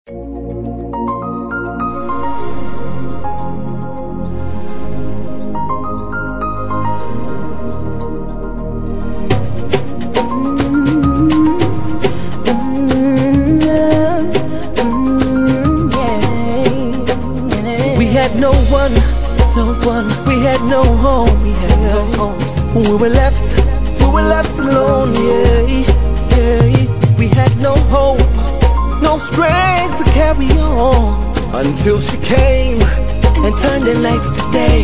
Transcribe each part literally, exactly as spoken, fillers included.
No one, no one, we had no home, we had no homes. We were left, we were left alone, yeah, yeah. We had no hope, no strength to carry on, until she came and turned the nights to day.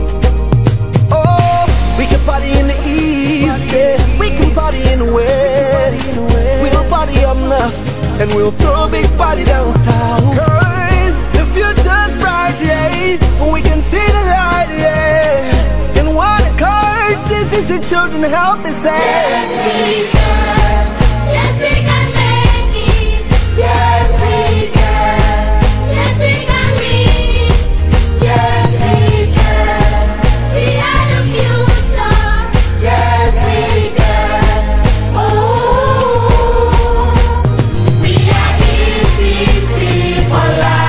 Oh, we can party in the east, yeah, we can party in the west. We'll party up north, and we'll throw a big party down south. Future's bright, yeah, we can see the light, yeah. In one accord, this is the children help us say. Yes, we can. Yes, we can make it. Yes, we can. Yes, we can read. Yes, we can. We are the future. Yes, we can. Oh, we are E C C for life.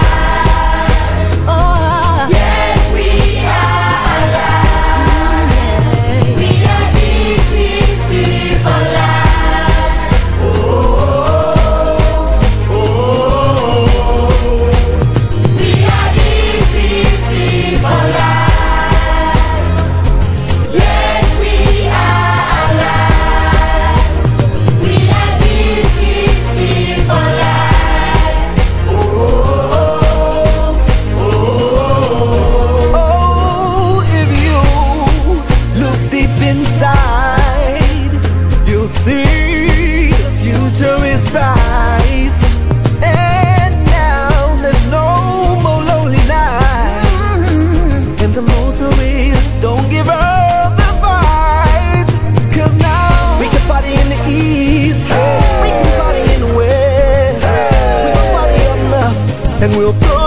And we'll throw